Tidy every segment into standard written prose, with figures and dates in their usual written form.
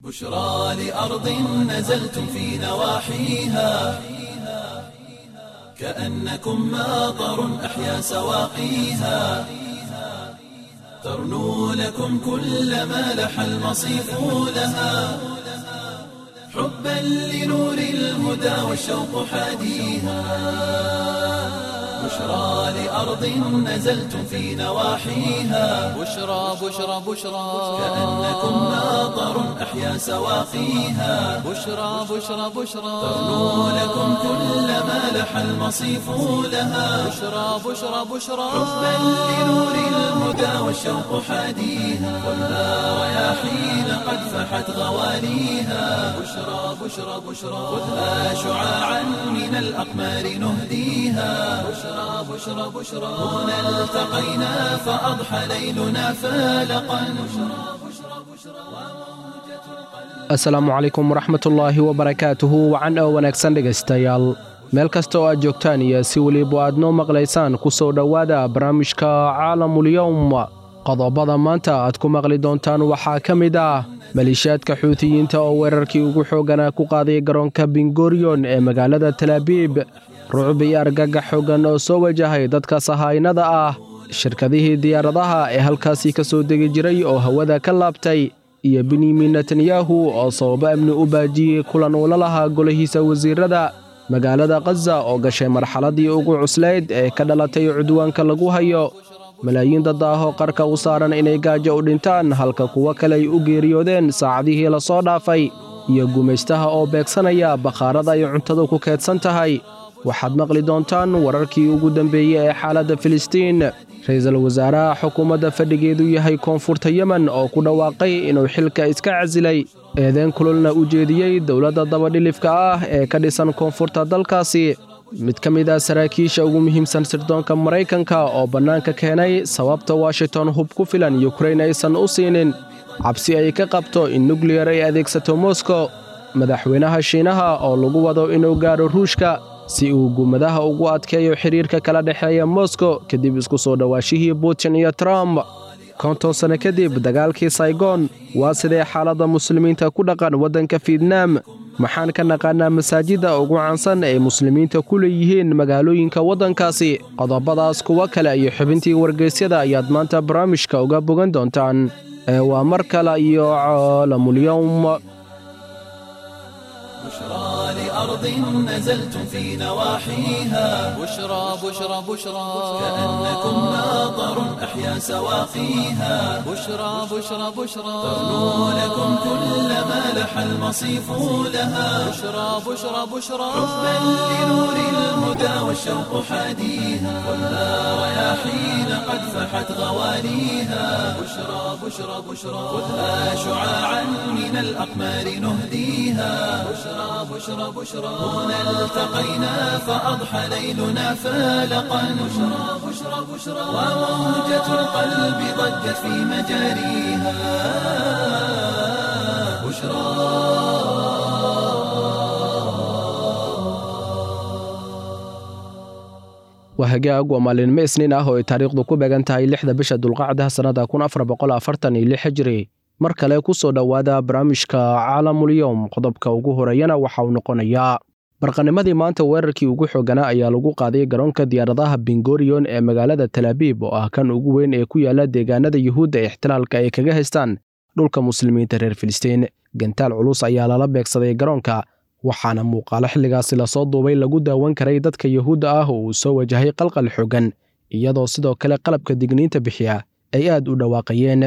بشرى لأرض نزلتم في نواحيها كأنكم ماطر أحيا سواقيها ترنو لكم كل ما لح المصيف لها حبا لنور الهدى والشوق حاديها بشرى لأرض نزلتم في نواحيها بشرى كأنكم ماطر أحيا سواقيها بشرى ترنو لكم كل ما لح المصيف لها بشرى حبا لنور الهدى والشوق حاديها والنار رياحين قد فحت غواليها بشرى خذها شعاعا من الأقمار نهديها بشرى هنا التقينا فأضحى ليلنا فالقا asalaamu calaykum waraxmatullaahi wabarakaatuhu wacan oo wanaagsan dhegaystayaal meel kasta oo aad joogtaan iyo si weliba aad noo maqlaysaan ku soo dhowaada barnaamijka caalamulyowm qodobada maanta aad ku maqli doontaan waxaa ka mid ah maliishaadka xuutiyiinta oo weerarkii ugu xoogganaa ku qaaday garoonka bingoriyon ee magaalada talaabiib rucub iyo argagax xooggan oo soo wajahay dadka sahaynada ah shirkadihii diyaaradaha ee halkaasii ka soo degi jiray oo hawada ka laabtay iyo benyamin netanyahu oo sababo amni u baajiyey kulan uu la lahaa golahiisa wasiirada magaalada khaza oo gashay marxaladdii ugu cuslayd ee ka dhalatay cudwaanka lagu hayo malaayiin dad ah oo qarka u saaran inay gaajo u dhintaan halka kuwo kale ay u geeriyoodeen saacadihii la soo dhaafay iyo gumaystaha oo beegsanaya bakhaarada ay cuntadu ku keedsan tahay waxaad maqli doontaan wararkii ugu dambeeyey ee xaaladda filistiin ra'iisul wasaaraha xukuumadda fadhigeedu yahay koonfurta yemen oo ku dhawaaqay inuu xilka iska casilay eedeen kululna u jeediyey dowladda dabadhilifka ah ee ka dhisan koonfurta dalkaasi mid ka mid ah saraakiisha ugu muhiimsan sirdoonka maraykanka oo bannaanka keenay sababta washington hub ku filan yukrain aysan u siinin cabsi ay ka qabto in nukliyar ay adeegsato moskow madaxweynaha shiinaha oo lagu wado inuu gaadho ruushka si uu gumadaha ugu adkeeyo xidhiirka kala dhexeeya moskow kadib isku soo dhowaashihii putin iyo trump 50 sano kadib dagaalkii saygoon waa sidee xaaladda muslimiinta ku dhaqan waddanka fietnaam maxaan ka naqaanaa masaajidda ugu caansan ee muslimiinta ku leeyihiin magaalooyinka waddankaasi qodobadaas kuwa kale iyo xubintii wargeysyada ayaad maanta barnaamijka uga bogan doontaan waa mar kale iyo caalamulyowm بشرى لأرض نزلتم في نواحيها بشرى كأنكم ماطر أحيا سواقيها بشرى ترنو لكم كل ما لح المصيف لها بشرى حبا لنور الهدى والشوق حاديها والنار رياحين قد فحت غواليها بشرى خذها شعاعا من الأقمار نهديها بشرى هنا التقينا فأضحى ليلنا فالقا بشرى وموجة القلب ضجت في مجاريها waa hagaag waa maalinimo isniin ah oo ay taariikhdu ku beegan tahay 6da bisha dulqacda sannada 1446 hijri mar kale ku soo dhowaada barnaamijka caalamulyowm qodobka ugu horeeyana waxa uu noqonayaa barqanimadii maanta weerarkii ugu xoogganaa ayaa lagu qaaday garoonka diyaaradaha bingoriyon ee magaalada talaabiib oo ah kan ugu weyn ee ku yaala deegaanada yuhuudda ee ixtilaalka ay kaga haystaan dhulka muslimiinta reer filistiin gantaal culus ayaa lala beegsaday garoonka waxaana muuqaalo xilligaasi lasoo duubay lagu daawan karay dadka yuhuudda ah oo uu soo wajahay qalqal xooggan iyadoo sidoo kale qalabka digniinta bixiya ay aad u dhawaaqayeen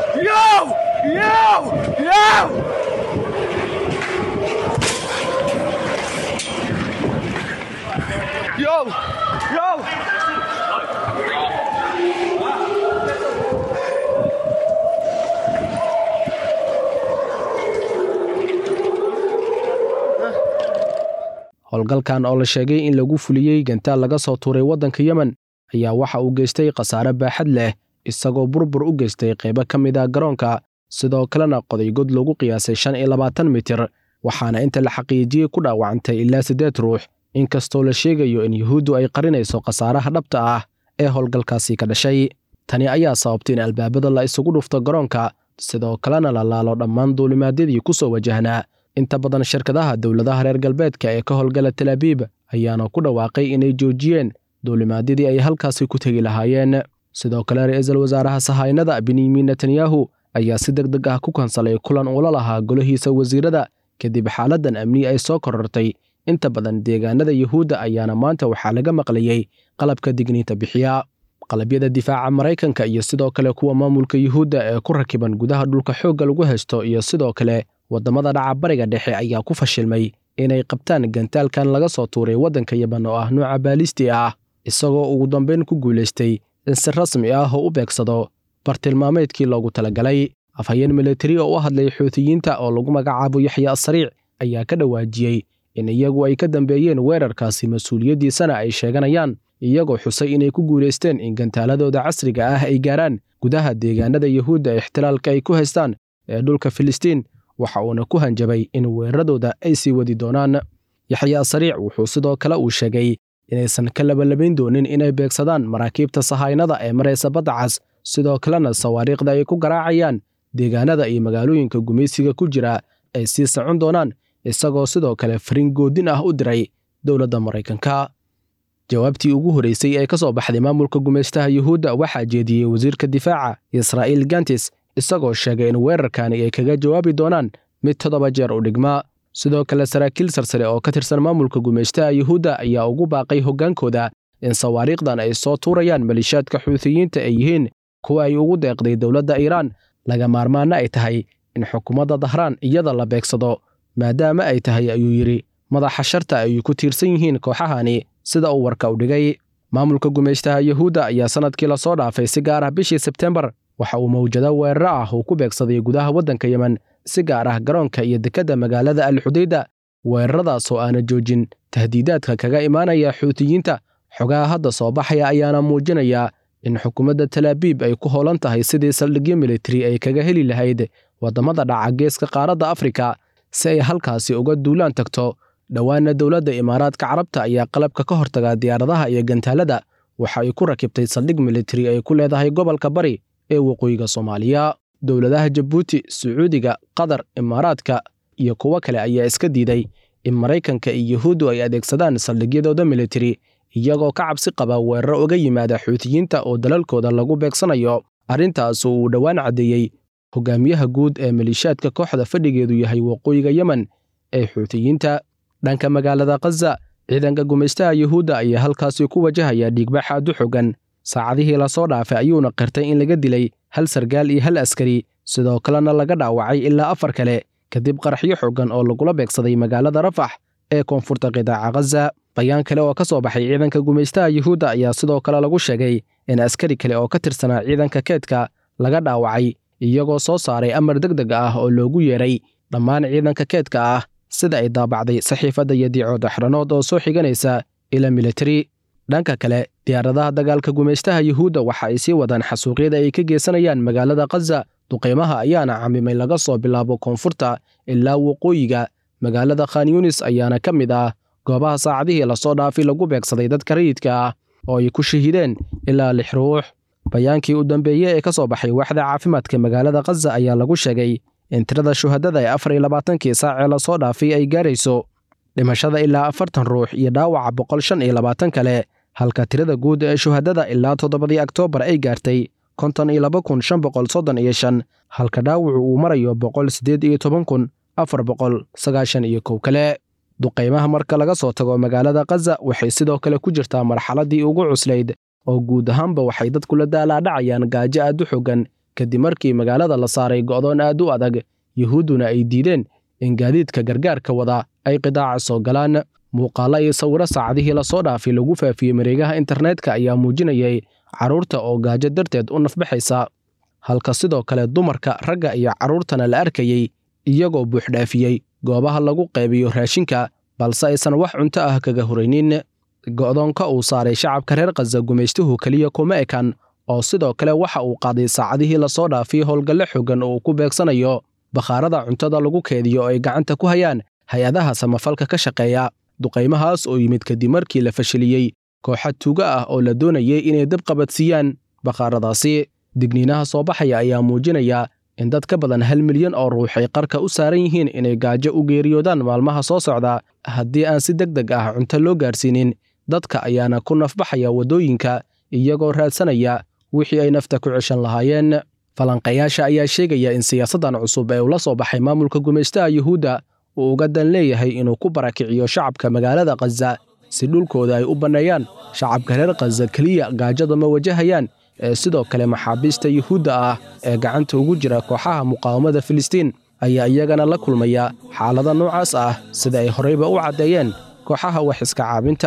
howlgalkan oo la sheegay in lagu fuliyey gantaal laga soo tuuray waddanka yemen ayaa waxa uu geystay khasaare baaxad leh isagoo burbur u geystay qaybo ka mid ah garoonka sidoo kalena qoday god lagu qiyaasay 25 mitir waxaana inta la xaqiijiyey ku dhaawacantay ilaa 8 ruux inkastoo la sheegayo in yuhuuddu ay qarinayso khasaaraha dhabta ah ee howlgalkaasi ka dhashay tani ayaa sababtay in albaabada la isugu dhufto garoonka sidoo kalena la laalo dhammaan duulimaadyadii ku soo wajahnaa. Inta badan shirkadaha dowladaha reer galbeedka ee ka howlgala Tel Abiib ayaana ku dhawaaqay inay joojiyeen duulimaadyadii ay halkaasi ku tegi lahaayeen. sidoo kale ra'iisul wasaaraha sahaynada Benjamin Netanyahu ayaa si degdeg ah ku kansalay kulan uu la lahaa golahiisa wasiirada kadib xaaladan amni ay soo korortay. inta badan deegaanada Yahuudda ayaana maanta waxaa laga maqlayay qalabka digniinta bixiya. qalabyada difaaca Mareykanka iyo sidoo kale kuwa maamulka Yahuudda ee ku rakiban gudaha dhulka xoogga lagu haysto iyo sidoo kale wadamada dhaca bariga dhexe ayaa ku fashilmay inay qabtaan gantaalkan laga soo tuuray waddanka Yaman oo ah nooca baalisti ah, isagoo ugu dambeyn ku guuleystay in si rasmi ah oo u beegsado bartilmaameedkii loogu talagalay. afhayeen militari oo u hadlay Xuutiyiinta oo lagu magacaabo Yaxya Asariic ayaa ka dhawaajiyey in iyagu ay ka dambeeyeen weerarkaasi mas'uuliyadiisana ay sheeganayaan, iyagoo xusay inay ku guuleysteen in gantaaladooda casriga ah ay gaaraan gudaha deegaanada Yahuudda ee ixtilaalka ay ku haystaan ee dhulka Filistiin. waxa uuna ku hanjabay in weeraradooda ay sii wadi doonaan. Yaxya Asariic wuxuu sidoo kale uu sheegay inaysan ka labalabayn doonin inay beegsadaan maraakiibta sahaynada ee maraysa badda cas, sidoo kalena sawaariikhda ay ku garaacayaan deegaanada iyo magaalooyinka gumaysiga ku jira ay sii socon doonaan, isagoo sidoo kale fariin goodin ah u diray dowladda Mareykanka. jawaabtii ugu horeysay ee ka soo baxday maamulka gumaystaha Yahuudda waxaa jeediyey wasiirka difaaca Israa'iil Gantis, isagoo sheegay in weerarkani ay kaga jawaabi doonaan mid 7 jeer u dhigma. sidoo kale saraakiil sarsare oo ka tirsan maamulka gumaystaha Yahuudda ayaa ugu baaqay hoggaankooda in sawaariikhdan ay soo tuurayaan malishaadka Xuutiyiinta ay yihiin kuwa ay ugu deeqday dowladda Iiraan, laga maarmaana ay tahay in xukuumadda Dahraan iyada la beegsado, maadaama ay tahay ayuu yidhi madaxa sharta ay ku tiirsan yihiin kooxahani, sida uu warka u dhigay. maamulka gumaystaha Yahuudda ayaa sanadkii la soo dhaafay si gaar ah bishii Sebtembar waxa uu mawjado weeraro ah uu ku beegsaday gudaha waddanka Yemen, si gaar ah garoonka iyo dekedda magaalada Al-Xudayda. weeraradaas oo aana joojin tahdiidaadka kaga imaanaya Xuutiyiinta. xogaha hadda soo baxaya ayaana muujinaya in xukuumadda Tel Abiib ay ku hoolan tahay sidii saldhigyo militari ay kaga heli lahayd wadamada dhaca geeska qaaradda Afrika si ay halkaasi uga duulaan tagto. dhowaana dowladda Imaaraadka Carabta ayaa qalabka ka hortaga diyaaradaha iyo gantaalada waxa ay ku rakibtay saldhig militari ay ku leedahay gobolka bari ee waqooyiga Soomaaliya. dowladaha Jabuuti, Sacuudiga, Qatar, Imaaraadka iyo kuwa kale ayaa iska diiday in Mareykanka iyo Yahuuddu ay adeegsadaan saldhigyadooda militari, iyagoo ka cabsi qaba weeraro uga yimaada Xuutiyiinta oo dalalkooda lagu beegsanayo. arrintaas uu dhowaan cadeeyey hogaamiyaha guud ee malishaadka kooxda fadhigeedu yahay waqooyiga Yemen ee Xuutiyiinta. dhanka magaalada Gaza, ciidanka gumaystaha Yahuudda ayaa halkaasi ku wajahaya dhiigbax aad u xogan. saacadihii la soo dhaafay ayuuna qirtay in laga dilay 1 sargaal iyo 1 askari, sidoo kalena laga dhaawacay ilaa 4 kale kadib qaraxyo xogan oo lagula beegsaday magaalada Rafax ee koonfurta qidaaca Gaza. bayaan kale oo ka soo baxay ciidanka gumaystaha Yahuudda ayaa sidoo kale lagu sheegay in askari kale oo ka tirsanaa ciidanka keedka laga dhaawacay, iyagoo soo saaray amar degdeg ah oo loogu yeeray dhammaan ciidanka keedka ah, sida ay daabacday saxiifadda Yadiico Daxranood oo soo xiganaysa ila military. dhanka kale, diyaaradaha dagaalka gumaystaha Yahuudda waxa ay sii wadaan xasuuqyada ay ka geysanayaan magaalada Gaza. duqeymaha ayaana camimay laga soo bilaabo koonfurta ilaa waqooyiga. magaalada Khan Yunis ayaana ka mid ah goobaha saacadihii la soo dhaafay lagu beegsaday dadka rayidka ah oo ay ku shahideen ilaa 6 ruux. bayaankii u dambeeyay ee ka soo baxay waaxda caafimaadka magaalada Gaza ayaa lagu sheegay in tirada shuhadada ee 24kii saac ee la soo dhaafay ay gaarayso dhimashada ilaa 40 ruux iyo dhaawaca 125 kale, halka tirada guud ee shuhadada ilaa 7 Oktoobar ay gaartay 52,535, halka dhaawacu uu marayo 118,491 kale. duqeymaha marka laga soo tago magaalada Gaza waxay sidoo kale ku jirtaa marxaladii ugu cuslayd oo guud ahaanba waxay dadku la daalaadhacayaan gaajo aad u xogan kadib markii magaalada la saaray go'doon aad u adag. Yahuudduna ay diideen in gaadiidka gargaarka wada ay qidaaca soo galaan. muuqaalo iyo sawiro saacadihii la soo dhaafay lagu faafiyey mareegaha internetka ayaa muujinayay carruurta oo gaajo darteed u nafbaxaysa, halka sidoo kale dumarka, ragga iyo carruurtana la arkayey iyagoo buuxdhaafiyey goobaha lagu qaybiyo raashinka, balse aysan wax cunto ah kaga horaynin. go'doonka uu saaray shacabka reer Gaza gumaystuhu kaliya kuma ekan, oo sidoo kale waxa uu qaaday saacadihii la soo dhaafay howlgalle xogan oo uu ku beegsanayo bakhaarada cuntada lagu keediyo oo ay gacanta ku hayaan hay-adaha samafalka ka shaqeeya. duqeymahaas oo yimid kadib markii la fashiliyey kooxa tuuga ah oo la doonayay inay dab qabadsiiyaan bakhaaradaasi. digniinaha soo baxaya ayaa muujinaya in dad ka badan 1 milyan oo ruux ay qarka u saaran yihiin inay gaajo u geeriyoodaan maalmaha soo socda haddii aan si degdeg ah cunto loo gaarsiinin. dadka ayaana ku nafbaxaya waddooyinka iyagoo raadsanaya wixii ay nafta ku ceshan lahaayeen. falanqayaasha ayaa sheegaya in siyaasaddan cusub ee ula soo baxay maamulka gumaystaha yuhuudda uu uga dan leeyahay inuu ku barakiciyo shacabka magaalada khaza si dhulkooda ay u banneeyaan. shacabka reer khaza keliya gaajada ma wajahayaan ee sidoo kale maxaabiista yuhuudda ah ee gacanta ugu jira kooxaha muqaawamada filistiin ayaa iyagana la kulmaya xaalada noocaas ah sida ay horeyba u caddeeyeen kooxaha wax iska caabinta.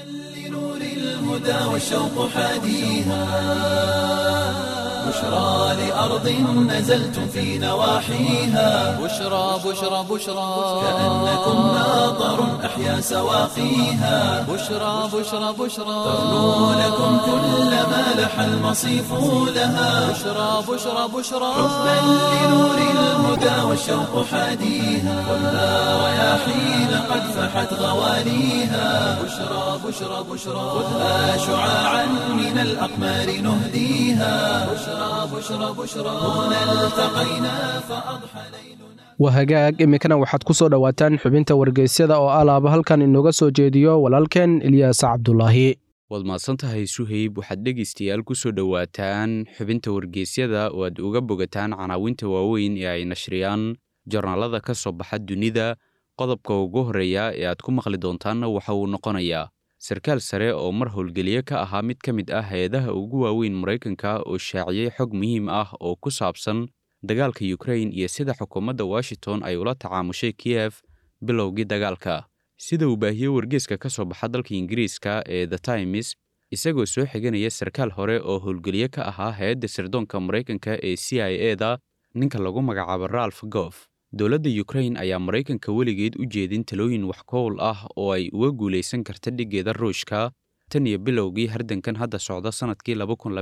بشرى لأرض نزلتم في نواحيها بشرى بشرى بشرى كأنكم ناظر أحيا سواقيها بشرى بشرى بشرى ترنو لكم كل ما لح المصيف لها بشرى بشرى بشرى حبا لنور الهدى والشوق حاديها والها رياحين قد فحت غواليها بشرى بشرى بشرى خذها شعاعا من الأقمار نهديها بشرى بشرى بشرى هنا التقينا فأضحى ليلنا. wahagaag iminkana waxaad ku soo dhowaataan xubinta wargeysyada oo alaaba halkan inooga soo jeediyo walaalkeen Ilyaas Cabdulaahi. waad mahadsantahay Suhayb. waxaad dhegaystayaal ku soo dhowaataan xubinta wargeysyada oo aad uga bogataan canaawinta waaweyn ee ay nashriyaan joornaalada ka soo baxa dunida. qodobka ugu horreeya ee aad ku maqli doontaanna waxa uu noqonayaa sarkaal sare oo mar howlgeliye ka ahaa mid ka mid ah hay-adaha ugu waaweyn Maraykanka oo shaaciyey xog muhiim ah oo ku saabsan dagaalka Ukraine iyo sida xukuumadda Washington ay ula tacaamushay Kiev bilowgii dagaalka. sida uu baahiyey wargeyska ka soo baxa dalka Ingiriiska ee The Times, isagoo soo xiganaya sarkaal hore oo howlgeliye ka ahaa hay'adda sirdoonka Maraykanka ee CIA-da ninka lagu magacaabo Ralph Goff. dowladda Ukraine ayaa Maraykanka weligeed u jeedin talooyin wax kool ah oo ay uga guulaysan karta dhigeeda Ruushka tan iyo bilowgii hardankan hadda socda sanadkii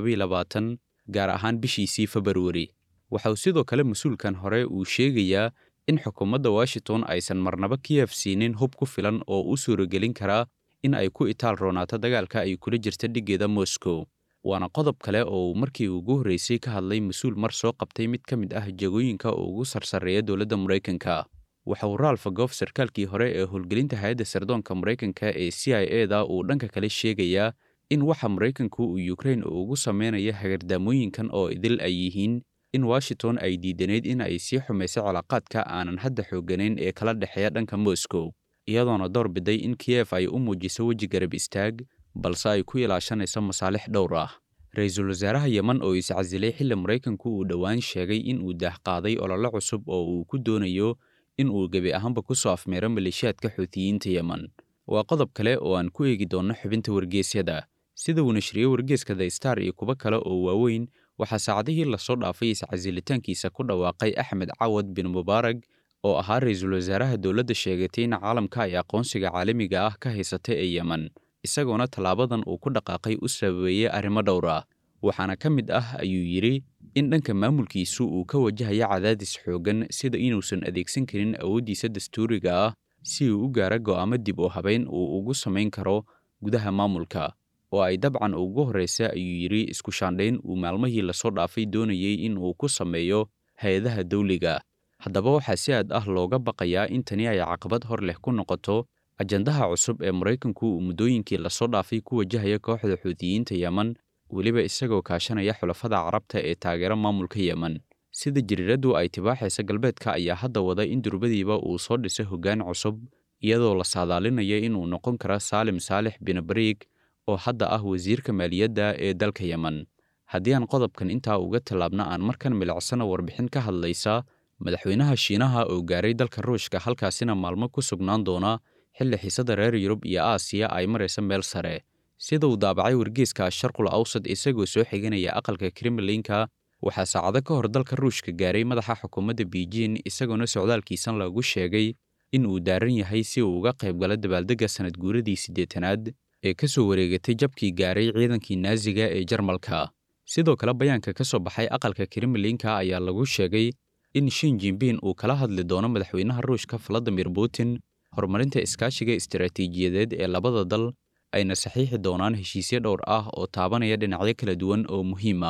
2022 gaar ahaan bishiisii February. waxa uu sidoo kale mas'uulkan hore uu sheegayaa in xukuumadda Washington aysan marnaba Kiev siinin hub ku filan oo u suuragelin kara in ay ku itaal roonaato dagaalka ay kula jirta dhigeeda Moscow. waana qodob kale oo markii ugu horreysay ka hadlay mas'uul mar soo qabtay mid ka mid ah jagooyinka ugu sarsareeya dowladda Maraykanka. waxa uu Ralph Goff sarkaalkii hore ee howlgelinta hay'adda sirdoonka Maraykanka ee CIA-da uu dhanka kale sheegayaa in waxa Maraykanku uu Ukraine ugu sameynaya hagardaamooyinkan oo idil ay yihiin in Washington ay diidaneyd in ay sii xumayso cilaaqaadka aanan hadda xooganayn ee kala dhexeeya dhanka Moscow, iyadoona door biday in Kiev ay u muujiso weji garab istaag balse ay ku ilaashanayso masaalix dhowr ah. Ra'iisul Wasaaraha Yemen oo iscasilay xilli Maraykanku uu dhowaan sheegay in uu daahqaaday olole cusub oo uu ku doonayo in uu gebi ahaanba ku soo afmeero maleeshiyaadka Xuutiyiinta Yemen. waa qodob kale oo aan ku eegi doono xubinta wargeysyada. sida uu nashriyey wargeyska The Star iyo kuwa kale oo waaweyn, waxaa saacadihii la soo dhaafay iscasilitaankiisa ku dhawaaqay Axmed Cawad bin Mubarak oo ahaa ra'iisul wasaaraha dowladda sheegatay in caalamka ay aqoonsiga caalamiga ah ka haysatay ee Yemen, isagoona tallaabadan uu ku dhaqaaqay u sababeeyay arrimo dhowr ah. waxaana ka mid ah ayuu yidhi in dhanka maamulkiisu uu ka wajahaya cadaadis xooggan sida inuusan adeegsan karin awooddiisa dastuuriga ah si uu u gaaro go'aamo dib u habayn uu ugu samayn karo gudaha maamulka, oo ay dabcan ugu horreysa ayuu yidhi isku shaandhayn uu maalmihii lasoo dhaafay doonayey in uu ku sameeyo hay-adaha dawliga. haddaba waxaa si aad ah looga baqayaa in tani ay caqabad hor leh ku noqoto ajandaha cusub ee Maraykanku uu muddooyinkii lasoo dhaafay ku wajahaya kooxda Xuutiyiinta Yemen, weliba isagoo kaashanaya xulafada Carabta ee taageera maamulka Yemen. sida jiriiradu ay tibaaxaysa galbeedka ayaa hadda wada in durbadiiba uu soo dhisay hoggaan cusub, iyadoo la saadaalinaya inuu noqon karo Saalim Saalix bin Bariik oo hadda ah wasiirka maaliyadda ee dalka Yemen. haddii aan qodobkan intaa uga tallaabna aan markan milicsana warbixin ka hadlaysa madaxweynaha Shiinaha oo gaaray dalka Ruushka halkaasina maalmo ku sugnaan doona xilli xiisada reer Yurub iyo Aasiya ay maraysa meel sare. sida uu daabacay wargeyska Sharqul Awsad isagoo soo xiganaya aqalka Kremlinka, waxaa saacado ka hor dalka Ruushka gaaray madaxa xukuumadda Beijing isagoona socdaalkiisan lagu sheegay in uu daaran yahay si uu uga qayb galo dabaaldegga sanad guuradii 8aad ee ka soo wareegatay jabkii gaaray ciidankii Naaziga ee Jarmalka. sidoo kale bayaanka ka soo baxay aqalka Kremlinka ayaa lagu sheegay in Xi Jinping uu kala hadli doono madaxweynaha Ruushka Vladimir Putin horumarinta iskaashiga istiraatiijiyadeed ee labada dal, ayna saxiixi doonaan heshiisyo dhowr ah oo taabanaya dhinacyo kala duwan oo muhiim ah.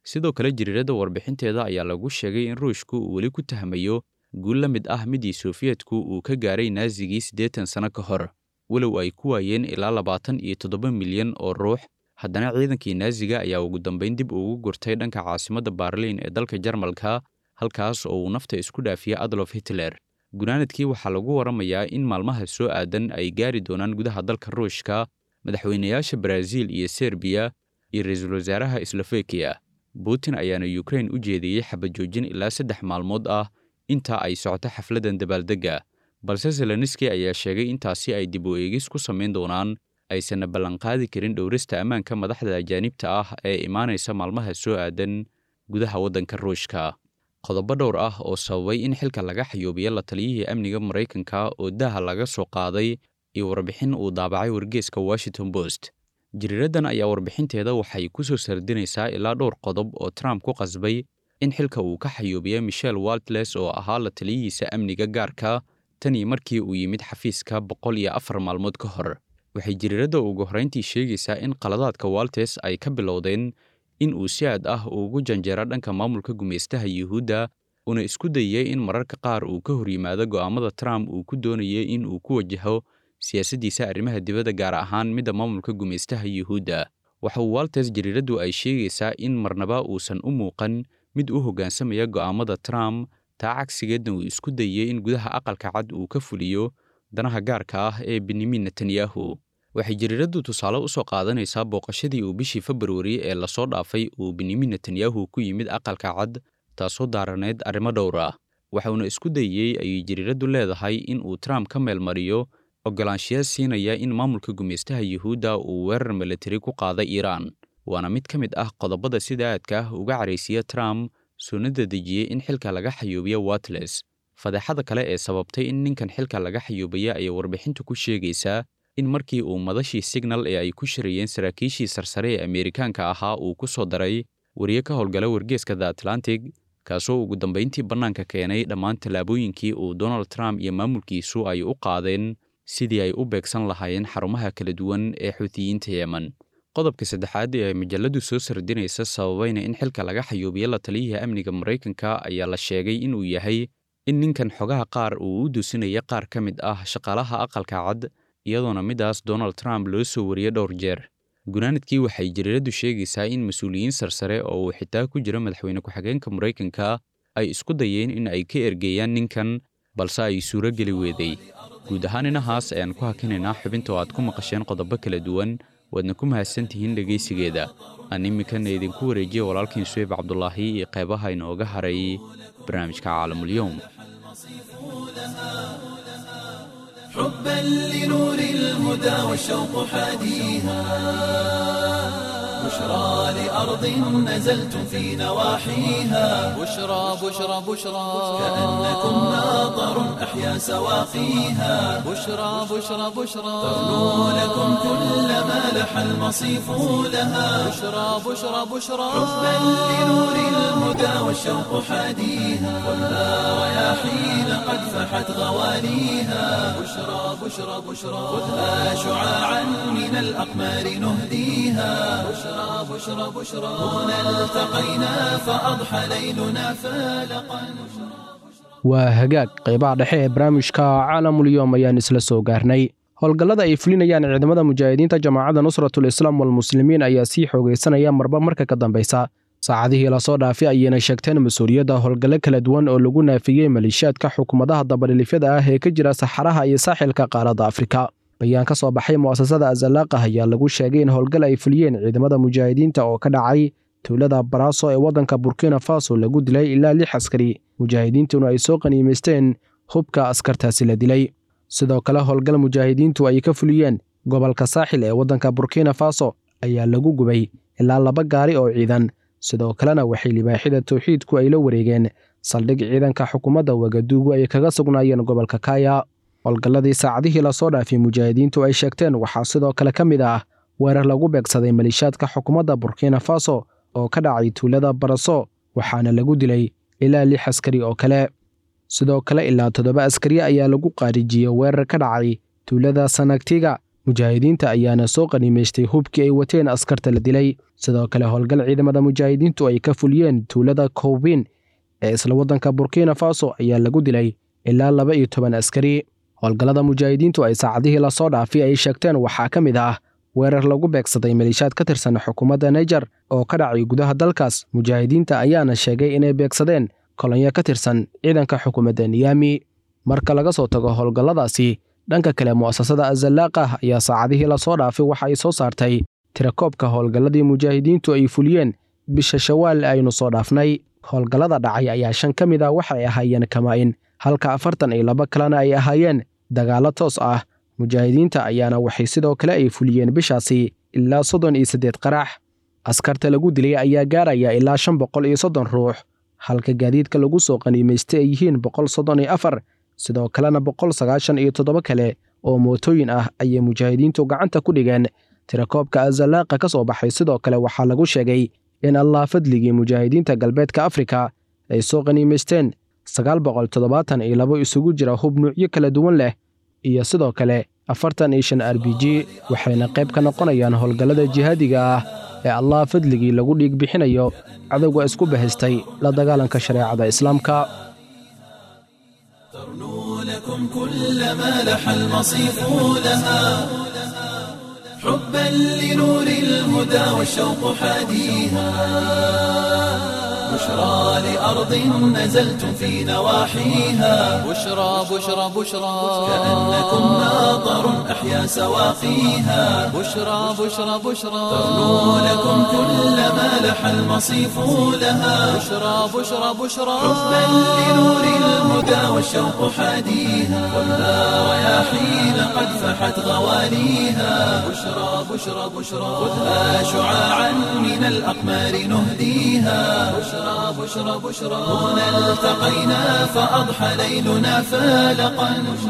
sidoo kale jariirada warbixinteeda ayaa lagu sheegay in ruushku uu weli ku tahmayo guul la mid ah midii Sofiyeetku uu ka gaaray Naazigii 80 sano ka hor walow ay ku waayeen ilaa 27 milyan oo ruux haddana ciidankii Naaziga ayaa ugu dambeyn dib ugu gurtay dhanka caasimadda Berlin ee dalka Jarmalka halkaas oo uu nafta isku dhaafiyay Adolf Hitler gunaanadkii waxaa lagu waramayaa in maalmaha soo aadan ay gaari doonaan gudaha dalka Ruushka madaxweynayaasha Brazil iyo Serbia iyo ra'iisul wasaaraha Slovakia Putin ayaana Ukraine u jeediyay xabad joojin ilaa 3 maalmood ah inta ay socoto xafladan dabaaldega balse Zelensky ayaa sheegay intaasi ay dib u eegis ku sameyn doonaan aysan ballan qaadi karin dhowrista ammaanka madaxda ajaanibta ah ee imaanaysa maalmaha soo aadan gudaha waddanka Ruushka qodobo dhowr ah oo sababay in xilka laga xayoobiyo la taliyihii amniga Mareykanka oo daaha laga soo qaaday iyo warbixin uu daabacay wargeyska Washington Post jariiradan ayaa warbixinteeda waxay ku soo sardinaysaa ilaa dhowr qodob oo Trump ku qasbay in xilka uu ka xayoobiyo Michelle Waltz oo ahaa la taliyihiisa amniga gaarka tani markii uu yimid xafiiska 104 maalmood ka hor waxay jariirada ugu horeyntii sheegaysaa in qaladaadka Waltz ay ka bilowdeen in uu si aad ah ugu janjeero dhanka maamulka gumeystaha Yuhuudda una isku dayay in mararka qaar uu ka hor yimaado go'aamada Trump uu ku doonayay in uu ku wajaho siyaasaddiisa arrimaha dibadda gaar ahaan midda maamulka gumeystaha Yuhuudda waxa uu Waltz jariiradu ay sheegaysaa in marnaba uusan u muuqan mid u hoggaansamaya go'aamada Trump taa cagsigeedna uu isku dayay in gudaha aqalka cad uu ka fuliyo danaha gaarka ah ee Benjamin Netanyahu waxay jariiradu tusaale u soo qaadanaysaa booqashadii uu bishii February ee la soo dhaafay uu Benjamin Netanyahu ku yimid aqalka cad taasoo daaraneed arrimo dhowr ah waxauna isku dayay ay jariiradu leedahay in uu Trump ka meel mariyo ogolaanshiyo siinaya in maamulka gumeystaha Yuhuudda uu weerar military ku qaaday Iran waana mid ka mid ah qodobada sida aadka ah uga careysiya Trump sunnada dejiyay in xilka laga xayoobiyo Waltz fadeexada kale ee sababtay in ninkan xilka laga xayoobiyo ay warbixintu ku sheegaysaa in markii uu madashii Signal ee ay ku shirayeen saraakiishii sarsare ee Ameerikaanka ahaa uu ku soo daray wariye ka howlgala wargeyska The Atlantic kaasoo ugu dambeyntii bannaanka keenay dhammaan tallaabooyinkii uu Donald Trump iyo maamulkiisu ay u qaadeen sidii ay u beegsan lahaayeen xarumaha kala duwan ee Xuutiyiinta Yemen qodobka saddexaad ee majalladu soo sardinaysa sababayna in xilka laga xayoobiyo la taliyihii amniga Mareykanka ayaa la sheegay inuu yahay in ninkan xogaha qaar uu u dusinaya qaar ka mid ah shaqaalaha aqalka cad iyadoona midaas Donald Trump loo soo wariyay dhowr jeer gunaanadkii waxay jariiradu sheegaysaa in mas'uuliyiin sarsare oo uu xitaa ku jira madaxweyne ku-xigeenka Mareykanka ay isku dayeen in ay ka ergeeyaan ninkan balse ay suuro geli weeday guud ahaan inahaas ayaan ku hakinaynaa xubinta oo aad ku maqasheen qodobo kala duwan waadna ku mahadsantihiin dhegaysigeeda aan iminkana idinku wareejiya walaalkiin Suhayb Cabdulaahi iyo qaybaha inooga haray barnaamijka Caalamul-Yawm حبا لنور الهدى والشوق حاديها بشرى لأرض نزلتم في نواحيها بشرى بشرى بشرى كأنكم ماطر أحيا سواقيها بشرى بشرى بشرى تغنو لكم كل ما لح المصيف لها بشرى بشرى بشرى حبا لنور الهدى والشوق حاديها خذها رياحين قد فحت غواليها بشرى بشرى بشرى خذها شعاعا من الأقمار نهديها بشرى بشرى بشرى هنا التقينا فأضحى ليلنا فالقا waa hagaag qaybaha dhexe ee barnaamijka Caalamul-Yawm ayaan isla soo gaarnay howlgallada ay fulinayaan ciidamada mujaahidiinta jamaacadda Nusratul Islaam wal Muslimiin ayaa sii xoogeysanaya marba marka ka dambaysa saacadihii la soo dhaafay ayayna sheegteen mas'uuliyadda howlgallo kala duwan oo lagu naafiyey maleeshiyaadka xukuumadaha dabalilifyada ah ee ka jira saxaraha iyo saaxilka qaaradda Afrika bayaan ka soo baxay mu'asasada Azalaqa ayaa lagu sheegay in howlgal ay fuliyeen ciidamada mujaahidiinta oo ka dhacay tuulada Baraso ee waddanka Burkina Faso lagu dilay ilaa 6 askari mujaahidiintuna ay soo qaniimaysteen hubka askartaasi la dilay sidoo kale howlgal mujaahidiintu ay ka fuliyeen gobolka saaxil ee waddanka Burkina Faso ayaa lagu gubay ilaa 2 gaari oo ciidan sidoo kalena waxay libaaxida tawxiidku ay la wareegeen saldhig ciidanka xukuumadda Wagadugu ay kaga sugnaayeen gobolka Kaya howlgalladii saacadihii la soo dhaafay mujaahidiintu ay sheegteen waxaa sidoo kale ka mid ah weerar lagu beegsaday maleeshiyaadka xukuumadda Burkina Faso oo ka dhacay tuulada Baraso waxaana lagu dilay ilaa 6 askari oo kale sidoo kale ilaa 7 askari ayaa lagu qaarijiyay weerar ka dhacay tuulada Sanagtiga mujaahidiinta ayaana soo qaniimaystay hubkii ay wateen askarta la dilay. sidoo kale howlgal ciidamada mujaahidiintu ay ka fuliyeen tuulada Kowbin ee isla waddanka Burkina Faso ayaa lagu dilay ilaa 12 askari. howlgallada mujaahidiintu ay saacadihii la soo dhaafay ay sheegteen waxaa ka mid ah weerar lagu beegsaday maleeshiyaad ka tirsan xukuumadda Niger oo ka dhacay gudaha dalkaas. mujaahidiinta ayaana sheegay inay beegsadeen kolonyo ka tirsan ciidanka xukuumadda Niamey. marka laga soo tago howlgalladaasi, dhanka kale mu'asasada Azallaaqa ayaa saacadihii la soo dhaafay waxa ay soo saartay tirakoobka howlgalladii mujaahidiintu ay fuliyeen bisha Shawaal aynu soo dhaafnay. howlgallada dhacay ayaa 5 ka mid ah waxay ahaayeen Kamaa'in, halka 42 kalena ay ahaayeen dagaallo toos ah. mujaahidiinta ayaana waxay sidoo kale ay fuliyeen bishaasi ilaa 38 qarax. askarta lagu dilay ayaa gaaraya ilaa 530 ruux, halka gaadiidka lagu soo qaniimaystay ay yihiin 134, sidoo kalena 197 kale oo mootooyin ah ayay mujaahidiintu gacanta ku dhigeen. tirakoobka Azallaaqa ka soo baxay sidoo kale waxaa lagu sheegay in Allah fadligii mujaahidiinta galbeedka Afrika ay soo qaniimaysteen 972 isugu jira hub nuucyo kala duwan leh iyo sidoo kale 45 RPG, waxayna qayb ka noqonayaan howlgallada jihaadiga ah ee Allah fadligii lagu dhiig bixinayo cadowga isku bahaystay la dagaalanka shareecada islaamka. لكم كل ما لح المصيف لها حبا لنور الهدى والشوق حاديها بشرى لأرض نزلتم في نواحيها بشرى بشرى بشرى كأنكم ماطر أحيا سواقيها بشرى بشرى بشرى لكم كل ما لح المصيف لها بشرى بشرى بشرى حبا لنور الهدى والشوق حاديها ولا رياحين قد فحت غواليها بشرى بشرى بشرى خذها شعاعا من الأقمار نهديها بشرى بشرى بشرى هنا التقينا فأضحى ليلنا فالقا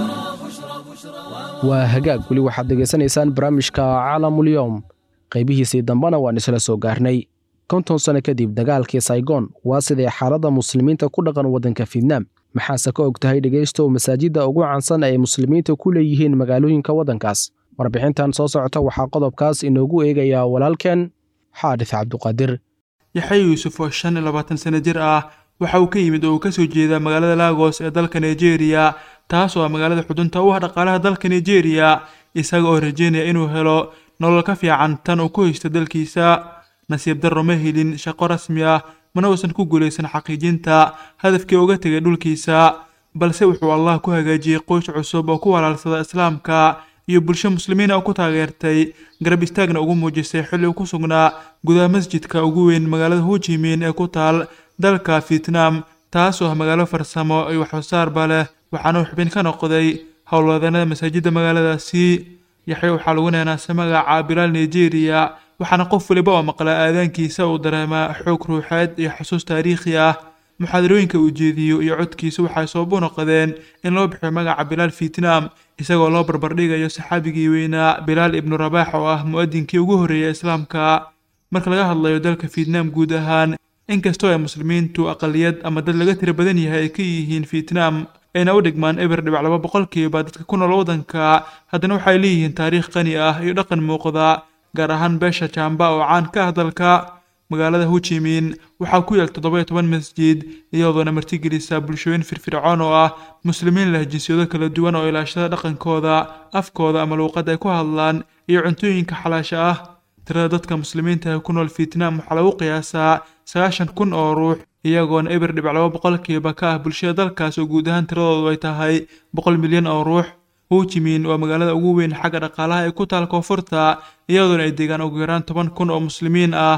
waa hagaag weli waxaad degeysanaysaan barnaamijka Caalamul-Yawm. qaybihiisii dambana waan isla soo gaarnay. 50 sano kadib dagaalkii Saigon, waa sidee xaaladda muslimiinta ku dhaqan waddanka Vietnam? maxaase ka ogtahay dhegeysto masaajidda ugu caansan ee muslimiinta ku leeyihiin magaalooyinka waddankaas? warbixintan soo socota waxaa qodobkaas inoogu eegaya walaalkeen Xaadis Cabduqaadir. Yaxya Yuusuf oo 25 sano jir ah waxa uu ka yimid oo ka soo jeeda magaalada Lagos ee dalka Nigeria, taas oo magaalada xudunta u ah dhaqaalaha dalka Nigeria, isaga oo rajeynaya inuu helo nolol ka fiican tan uu ku haysto dalkiisa. nasiib darro ma helin shaqo rasmi ah, mana uusan ku guuleysan xaqiijinta hadafkii uga tagay dhulkiisa, balse wuxuu Allah ku hagaajiyay qoys cusub oo ku walaalsada islaamka iyo bulsho muslimiin oo ku taageertay garab istaagna ugu muujisay xilli uu ku sugnaa gudaha masjidka ugu weyn magaalada Ho Chi Minh ee ku taal dalka Vietnam, taas oo magaalo farsamo iyo wax soo saarba leh, waxaana uu xubin ka noqday howlwadeennada masaajidda magaaladaasi. Yaxya waxaa lagu neenaasay magaca Bilaal Nigeria, waxaana qof waliba oo maqla aadaankiisa uu dareemaa xoog ruuxeed iyo xusuus taariikhi ah. muxaadarooyinka uu jeediyo iyo codkiisa waxay soo noqdeen in loo bixiyo magaca Bilaal Vietnam, isagoo loo barbardhigayo saxaabigii weynaa Bilaal ibn Rabaax oo ah mu'adinkii ugu horeeyay islaamka. marka laga hadlayo dalka Vietnam guud ahaan, inkastoo ay muslimiintu aqaliyad ama dad laga tiro badan yahay ay ka yihiin Vietnam ayna u dhigmaan eber 2% dadka ku nool waddanka, haddana waxay leeyihiin taariikh qani ah iyo dhaqan muuqda, gaar ahaan beesha Chamba oo caan ka ah dalka. magaalada Ho Chi Minh waxaa ku yaal 17 masjid, iyadoo martigelisa bulshooyin firfircoon oo ah muslimiin leh jinsiyado kala duwan oo ilaashada dhaqankooda, afkooda ama luqadda ay ku hadlaan iyo cuntooyinka xalaasha ah. tirada dadka muslimiinta ku nool Vietnam waxaa lagu qiyaasaa 90,000 oo ruux, iyagoona eber 2% ka ah bulshada dalkaas oo guud ahaan tiradoodu ay tahay 100 milyan oo ruux. Ho Chi Minh waa magaalada ugu weyn xagga dhaqaalaha ee ku taal koonfurta, iyadoona ay deegaan ugu yaraan 10,000 oo muslimiin ah.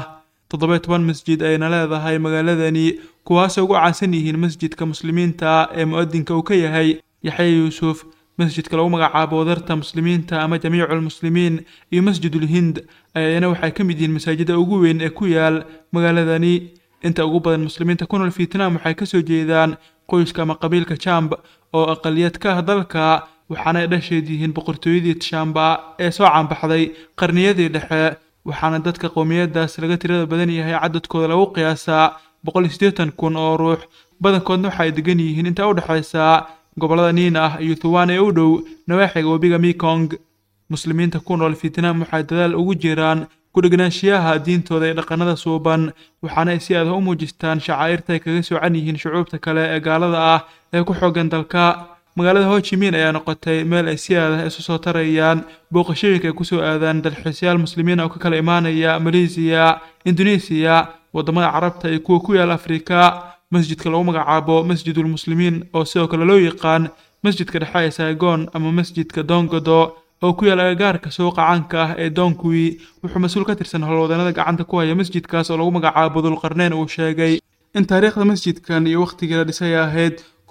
17 masjid ayna leedahay magaaladani, kuwaas oo ugu caansan yihiin masjidka muslimiinta ee mu'adinka uu ka yahay Yaxya Yuusuf, masjidka lagu magacaabo wadarta muslimiinta ama jamiicul muslimiin, iyo masjidul Hind ayana waxay ka mid yihiin masaajidda ugu weyn ee ku yaal magaaladani. inta ugu badan muslimiinta ku nool Vietnam waxay ka soo jeedaan qoyska ama qabiilka Chamb oo aqaliyad ka ah dalka, waxaana ay dhasheed yihiin boqortooyadii Chamba ee soo caanbaxday qarniyadii dhexe, waxaana dadka qowmiyadaas laga tirada badan yahay cadadkooda lagu qiyaasaa 180,000 oo ruux. badankoodna waxay degan yihiin inta u dhaxaysa gobolada Ninh ah iyo Thuan ee u dhow nawaaxiga webiga Mekong. muslimiinta ku nool Vietnam waxay dadaal ugu jiraan ku dhignaanshiyaha diintooda ee dhaqanada suuban waxaana ay si aad u muujistaan shacairta ay kaga soocan yihiin shucuubta kale ee gaalada ah ee ku xoogan dalka magaalada Ho Chi Minh ayaa noqotay meel ay si aad ah isu soo tarayaan booqashooyinka ay ku soo aadaan dalxiisayaal muslimiin oo ka kala imaanaya Malaysia, Indonesia, wadamada Carabta iyo kuwa ku yaal Afrika masjidka lagu magacaabo Masjidul Muslimiin oo sidoo kale loo yaqaan masjidka dhexe ee Saigon ama masjidka Dongodo oo ku yaal agagaarka suuqa caanka ah ee Dong Quy wuxuu mas'uul ka tirsan howlwadanada gacanta ku haya masjidkaas oo lagu magacaabo Dul Qarnayn uu sheegay in taariikhda masjidkan iyo waqtigii la dhisay ahayd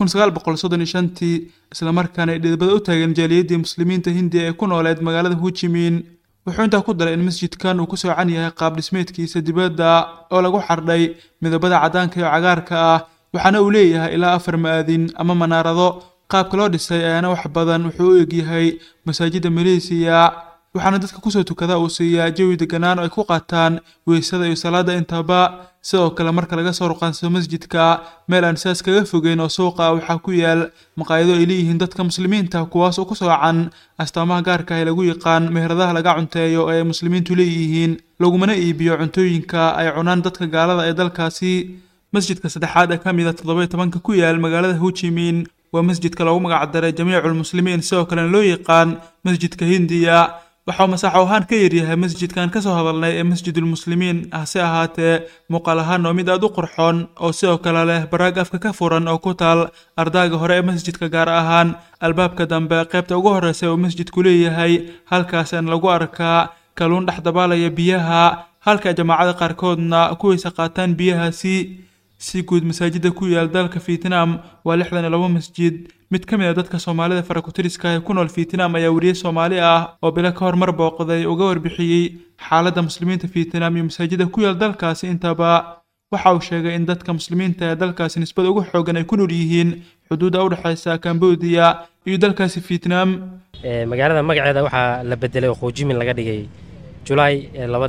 1935 isla markaana ay dhidibada u taagan jaaliyadii muslimiinta Hindiya ee ku nooleed magaalada Ho Chi Minh wuxuu intaa ku daray in masjidkan uu ku soocan yahay qaab dhismeedkiisa dibadda oo lagu xardhay midabada cadaanka iyo cagaarka ah waxaana uu leeyahay ilaa 4 maadin ama manaarado qaabka loo dhisay ayaana wax badan wuxuu u egyahay masaajida Malaysia waxaana dadka ku soo tukada uu siiyaa jawi deganaan oo ay ku qaataan weysada iyo salaada intaba sidoo kale marka laga soo ruqaanso masjidka meel aan saas kaga fogeyn oo suuqa waxaa ku yaal maqaayado ay leeyihiin dadka muslimiinta kuwaas oo ku soocan astaamaha gaarka ah ee lagu yaqaan meheradaha laga cunteeyo ee muslimiintu leeyihiin lagumana iibiyo cuntooyinka ay cunaan dadka gaalada ee dalkaasi masjidka saddexaad ee kamid ah 17 ku yaal magaalada Ho Chi Minh waa masjidka lagu magac daray Jamiicul Muslimiin sidoo kale loo yaqaan masjidka Hindiya waxaa masaxo ahaan ka yaryahay masjidkan ka soo hadalnay ee Masjidul Muslimiin hase ahaatee muuqaal ahaan oo mid aad u qurxoon oo sidoo kale leh baraag afka ka furan oo ku taal ardaaga hore ee masjidka gaar ahaan albaabka dambe qaybta ugu horeysa oo masjidku leeyahay halkaasna lagu arkaa kalluun dhex dabaalaya biyaha halka jamaacada qaarkoodna ku weysa qaataan biyahaasi si guud masaajida ku yaal dalka Vietnam waa 62 masjid mid ka mid ah dadka Soomaalida farakutiriska ee ku nool Vietnam ayaa wariyay Soomaali ah oo bila ka hormar booqday uga warbixiyay xaaladda muslimiinta Vietnam iyo masaajida ku yaal dalkaasi intaba waxa uu sheegay in dadka muslimiinta ee dalkaasi nisbad ugu xoogan ay ku nool yihiin xuduudda u dhaxaysa Cambodia iyo dalkaasi Vietnam magaalada magaceeda waxa la bedelay oo Ho Chi Minh laga dhigay July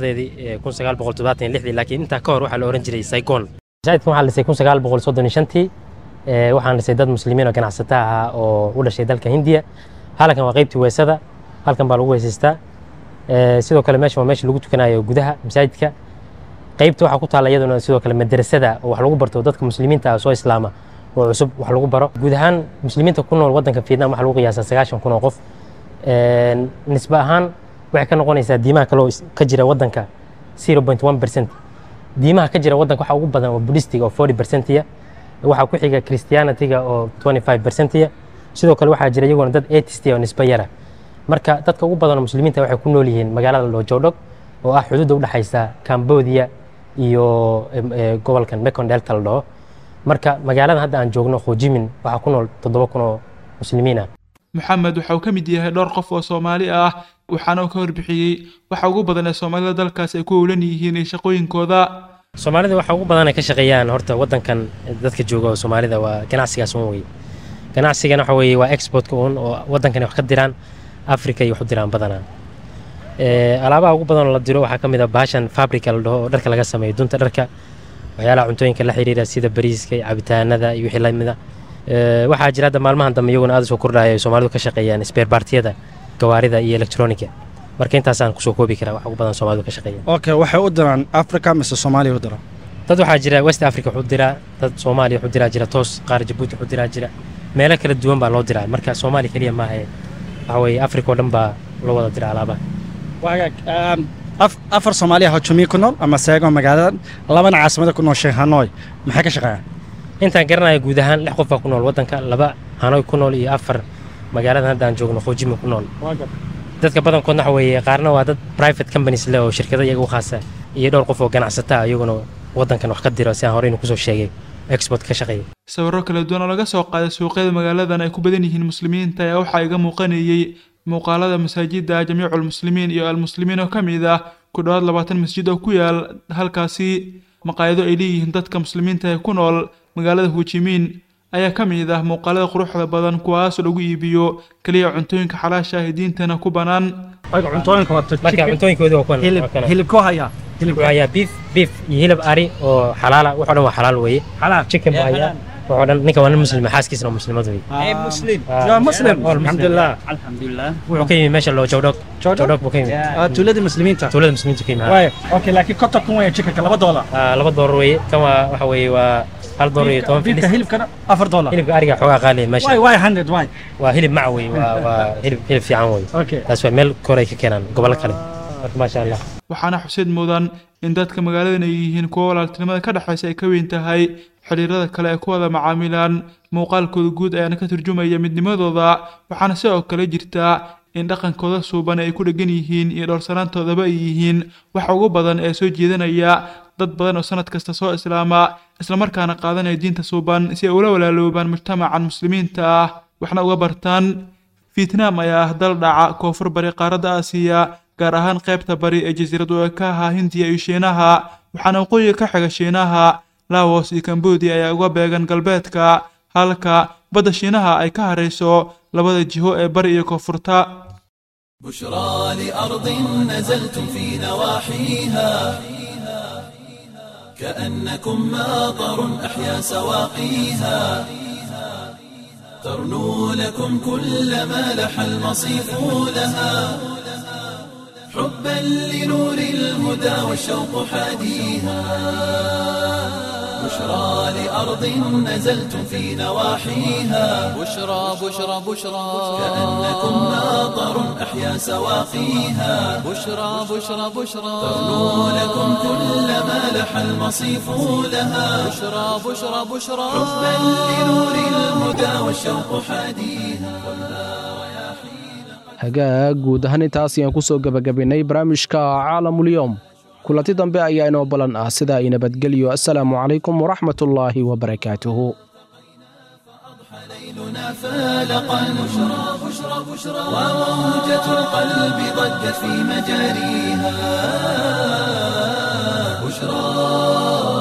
1976 laakiin inta ka hor waxa la oran jiray Saigon masaajidkan waxaa la dhisay 1935 waxaan dhisay dad muslimiin oo ganacsato ah oo u dhashay dalka Hindiya halkan waa qaybtii weesada halkan baa lagu weesaystaa sidoo kale meesha waa meesha lagu tukanayo gudaha masaajidka qaybta waxa ku taala iyaduna sidoo kale madrasada oo wax lagu barto dadka muslimiinta ah soo islaama oo cusub wax lagu baro guud ahaan muslimiinta ku nool wadanka Vietnam waxa lagu qiyaasaa 90,000 oo qof nisba ahaan waxay ka noqonaysaa diimaha kale oo ka jira wadanka 0.1% diimaha ka jira wadanka waxa ugu badan waa Buddhistic oo 40% waxa ku xiga Christianity-ga oo 25% sidoo kale waxa jira iyaguna dad atheist oo nisba yara marka dadka ugu badan muslimiinta waxay ku nool yihiin magaalada Lo Jodok oo ah xuduudda u dhaxaysa Cambodia iyo gobolkan Mekong Delta la dhaho marka magaalada hadda aan joogno Ho Chi Minh waxa ku nool 7,000 oo muslimiin ah Maxamed waxa uu ka mid yahay dhowr qof oo Soomaali ah waxaana uu ka warbixiyay waxa ugu badan ee Soomaalida dalkaas ay ku howlan yihiin shaqooyinkooda Soomaalida waxa ugu badan ay ka shaqeeyaan horta wadankan dadka jooga oo Soomaalida waa ganacsigaas weey ganacsigan waxa weeye waa export oo wadankan wax ka diraan Afrika iyo wax u diraan badanaa alaabaha ugu badan la diro waxa kamid ah baashan fabrica la dhaho dharka laga sameeyo dunta dharka waxyaalaha cuntooyinka la xiriira sida bariiska cabitaanada iyo wixii la mid ah waxa jira maalmahan dambe iyaguna aad soo kordhaya Soomaalidu ka shaqeeyaan spare partiyada gawaarida iyo electronic marka intaas aan ku soo koobi karaa wax ugu badan Soomaalidu ka shaqeeyaan okay waxay u diraan Afrika mise Soomaaliya u diraan dad waxa jira West Africa u diraa dad Soomaaliya u diraa jira toos qaar Djibouti u diraa jira meelo kala duwan baa loo diraa marka Soomaaliya kaliya ma aha waxa way Afrika oo dhan baa loo wada diraa alaabaha afar Soomaaliya Ho Chi Minh ku nool ama Saigon magaalada labana caasimada ku nool Hanoi maxay ka shaqeeyaan intaan garanayo guud ahaan 6 qof ku nool wadanka laba Hanoi ku nool iyo afar magaalada hadda aan joogno Ho Chi Minh ku nool dadka badankoodna waxa weeye qaarna waa dad private companies leh oo shirkado iyaga u khaasa iyo dhowr qof oo ganacsato ah iyaguna wadankan wax ka diro si aan hore inuu ku soo sheegay export ka shaqeeya sawirro kala duwan oo laga soo qaaday suuqyada magaaladan ay ku badan yihiin muslimiinta ayaa waxa iga muuqanayay muuqaalada masaajida Jamiicul Muslimiin iyo Al-Muslimiin oo kamid ah ku dhawaad 20 masjid oo ku yaal halkaasi maqaayado ay leeyihiin dadka muslimiinta ee ku nool magaalada Ho Chi Minh ayaa kamid ah muuqaalada quruxda badan kuwaas oo lagu iibiyo kaliya cuntooyinka xalaasha ah diintana ku banaan cuntooyinka cuntooyinkooda waa kuwan hilibko haya beef iyo hilib ari oo xalaal ah waxa dhan waa xalaal weeye chicken baa وعدن نك وانا مسلم حاس كيسنا مسلمات وي مسلم يا مسلم الحمد لله وكيم ماشي الله جودك وكيم تولد المسلمين تولد المسلمين كيم واي اوكي لكن كنت كون وين تشيك $2 $2 وي كما waxa weey waa $1 toban فيلك هيلب كان $4 هيلب ariga xogaa qaali meesha واي 100 واي waa hilib macwi waa hilib fiican way اوكي taas waa meel koray ka keenan gobol kale ma sha Allah waxaana xusid mudan in dadka magaaladan ay yihiin kuwa walaaltinimada ka dhaxaysa ay ka weyn tahay xiriirada kale ee ku wada macaamilaan muuqaalkooda guud ayaana ka turjumaya midnimadooda waxaana sidoo kale jirta in dhaqankooda suuban ay ku dhagan yihiin iyo dhowrsanaantoodaba ay yihiin waxa ugu badan ee soo jeedanaya dad badan oo sanad kasta soo islaama isla markaana qaadanaya diinta suuban si ay ula walaaloobaan mujtamacan muslimiinta ah waxna uga bartaan Vietnam ayaa ah dal dhaca koonfur bari qaaradda Aasiya gaar ahaan qaybta bari ee jasiirada Wakaha Hindiya iyo Shiinaha waxaana waqooyiga ka xiga Shiinaha Laos iyo Cambodia ayaa uga beegan galbeedka halka badda Shiinaha ay ka harayso labada jiho ee bari iyo koonfurta بشرى لأرض نزلتم في نواحيها كأنكم ماطر أحيا سواقيها ترنو لكم كل ما لح المصيف لها حبا لنور الهدى والشوق حاديها بشرى لأرض نزلتم في نواحيها بشرى كأنكم ماطر أحيا سواقيها بشرى ترنو لكم كل ما لح المصيف لها بشرى حبا لنور الهدى والشوق حاديها hagaag guud ahaan intaas ayaan ku soo gabagabaynay barnaamijka caalamulyoom kulanti dambe ayaa inoo balan ah sida ay nabadgelyo assalaamu calaykum waraxmatullaahi wabarakaatuhu ليلنا فالقا بشرى وموجة القلب ضجت في مجاريها بشرى